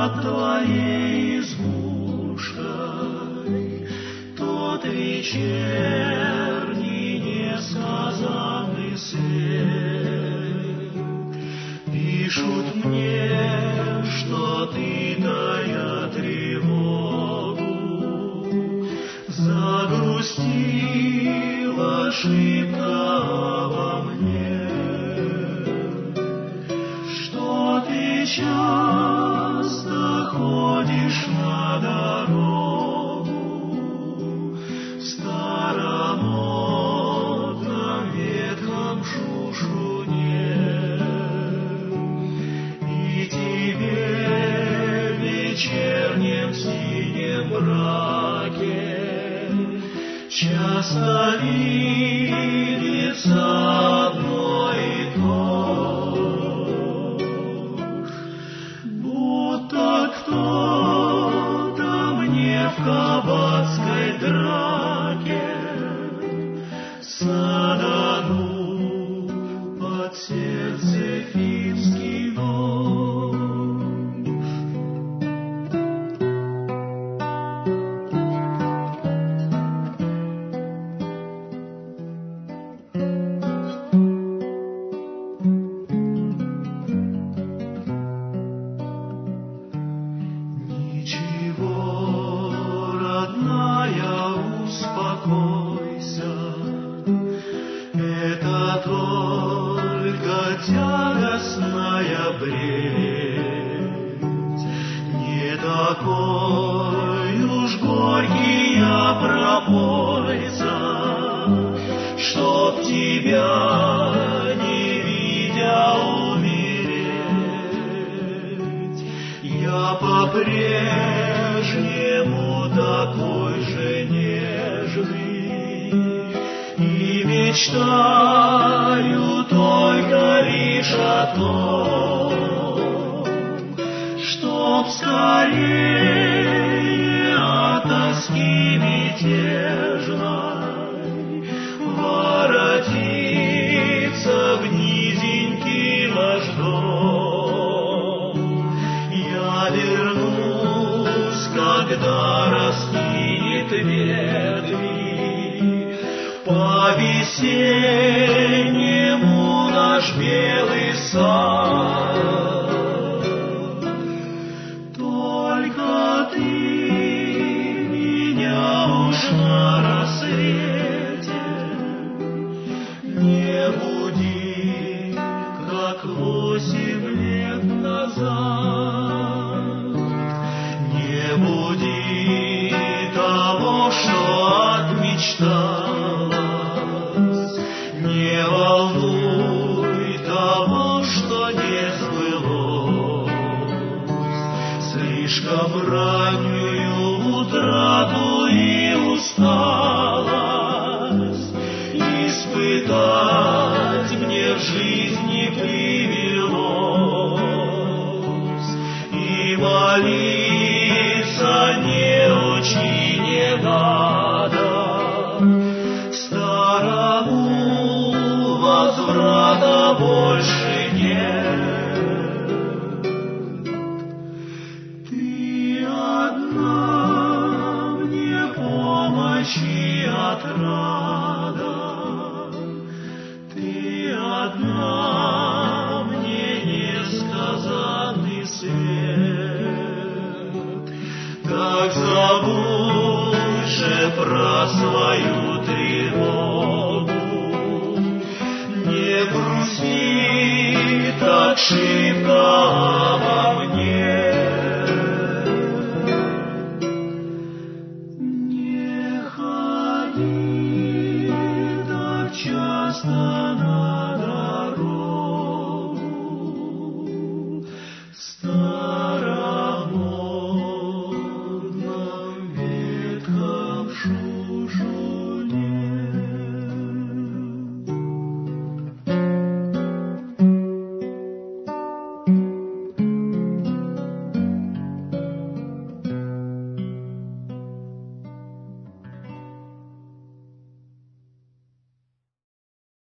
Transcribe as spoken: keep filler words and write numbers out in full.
над твоей избушкой тот вечерний несказанный свет. Пишут мне, что ты, тая тревогу, загрустила шибко обо мне, что ты часто ходишь на дорогу в старомодном ветхом шушуне, и тебе в вечернем синем мраке часто видится одно и то, будто кто-то мне в кабацкой драке саданул под сердце финский нож. Ничего, родная, успокойся, это только тягостная бредь, не такой уж горький я пропойца, чтоб тебя, не видя, умереть. Я по-прежнему такой же нежный и мечтаю только лишь о том, чтоб скорее от тоски мятежной воротиться в низенький наш дом. Я вернусь, когда раскинет ветви по-весеннему наш белый сад. Только ты меня уж на рассвете не буди, как восемь лет назад. Не буди того, что отмечталось, не волнуй того, что не сбылось. Слишком раннюю утрату и усталость испытать мне в жизни привелось, и молиться не очень не надо, к старому возврата больше нет. Ты одна мне помощь и отрада, ты одна мне несказанный свет. Как забудь же про свою тревогу, не грусти так шибко обо мне. Не ходи так часто на дорогу,